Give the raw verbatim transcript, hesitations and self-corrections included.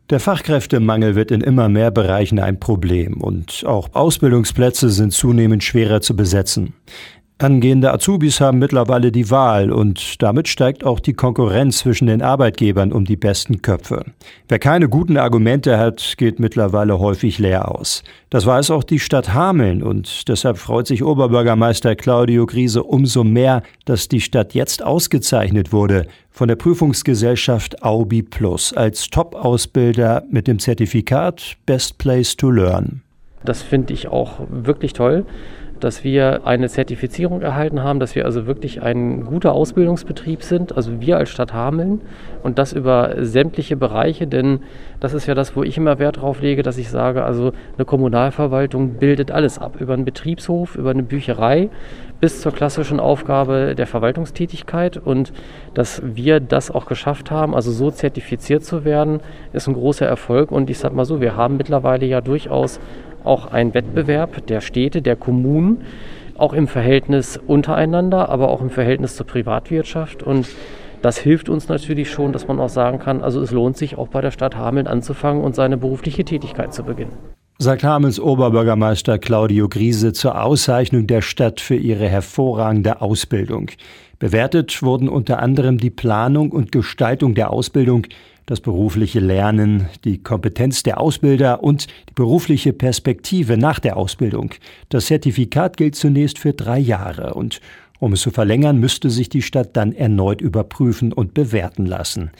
Der Fachkräftemangel wird in immer mehr Bereichen ein Problem und auch Ausbildungsplätze sind zunehmend schwerer zu besetzen. Angehende Azubis haben mittlerweile die Wahl und damit steigt auch die Konkurrenz zwischen den Arbeitgebern um die besten Köpfe. Wer keine guten Argumente hat, geht mittlerweile häufig leer aus. Das weiß auch die Stadt Hameln und deshalb freut sich Oberbürgermeister Claudio Griese umso mehr, dass die Stadt jetzt ausgezeichnet wurde von der Prüfungsgesellschaft Aubi Plus als Top-Ausbilder mit dem Zertifikat Best Place to Learn. Das finde ich auch wirklich toll, dass wir eine Zertifizierung erhalten haben, dass wir also wirklich ein guter Ausbildungsbetrieb sind, also wir als Stadt Hameln und das über sämtliche Bereiche, denn das ist ja das, wo ich immer Wert drauf lege, dass ich sage, also eine Kommunalverwaltung bildet alles ab, über einen Betriebshof, über eine Bücherei bis zur klassischen Aufgabe der Verwaltungstätigkeit und dass wir das auch geschafft haben, also so zertifiziert zu werden, ist ein großer Erfolg und ich sag mal so, wir haben mittlerweile ja durchaus auch ein Wettbewerb der Städte, der Kommunen, auch im Verhältnis untereinander, aber auch im Verhältnis zur Privatwirtschaft. Und das hilft uns natürlich schon, dass man auch sagen kann, also es lohnt sich auch bei der Stadt Hameln anzufangen und seine berufliche Tätigkeit zu beginnen. Sagt Hamelns Oberbürgermeister Claudio Griese zur Auszeichnung der Stadt für ihre hervorragende Ausbildung. Bewertet wurden unter anderem die Planung und Gestaltung der Ausbildung, das berufliche Lernen, die Kompetenz der Ausbilder und die berufliche Perspektive nach der Ausbildung. Das Zertifikat gilt zunächst für drei Jahre und um es zu verlängern, müsste sich die Stadt dann erneut überprüfen und bewerten lassen.